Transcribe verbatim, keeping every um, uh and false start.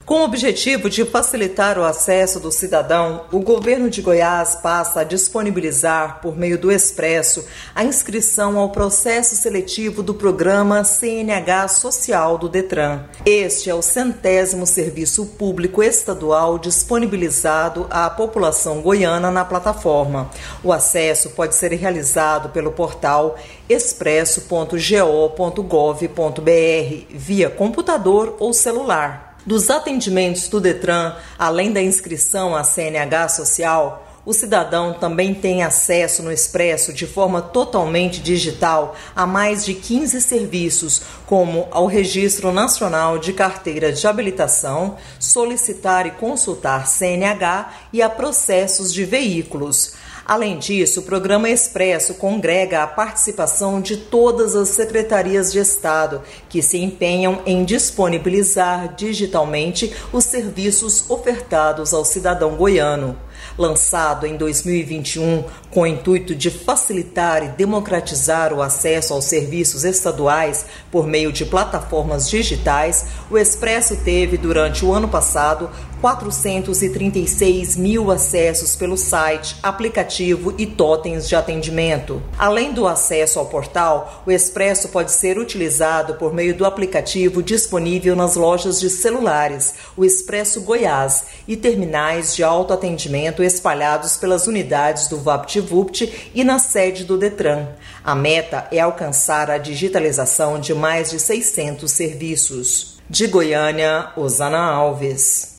Com o objetivo de facilitar o acesso do cidadão, o governo de Goiás passa a disponibilizar, por meio do Expresso, a inscrição ao processo seletivo do programa C N H Social do Detran. Este é o centésimo serviço público estadual disponibilizado à população goiana na plataforma. O acesso pode ser realizado pelo portal expresso ponto go ponto gov ponto br, via computador ou celular. Dos atendimentos do Detran, além da inscrição à C N H Social, o cidadão também tem acesso no Expresso de forma totalmente digital a mais de quinze serviços, como ao Registro Nacional de Carteira de Habilitação, solicitar e consultar C N H e a processos de veículos. Além disso, o programa Expresso congrega a participação de todas as secretarias de Estado, que se empenham em disponibilizar digitalmente os serviços ofertados ao cidadão goiano. Lançado em dois mil e vinte e um com o intuito de facilitar e democratizar o acesso aos serviços estaduais por meio de plataformas digitais, o Expresso teve, durante o ano passado, quatrocentos e trinta e seis mil acessos pelo site, aplicativo e totens de atendimento. Além do acesso ao portal, o Expresso pode ser utilizado por meio do aplicativo disponível nas lojas de celulares, o Expresso Goiás, e terminais de autoatendimento espalhados pelas unidades do VaptVupt e na sede do Detran. A meta é alcançar a digitalização de mais de seiscentos serviços. De Goiânia, Osana Alves.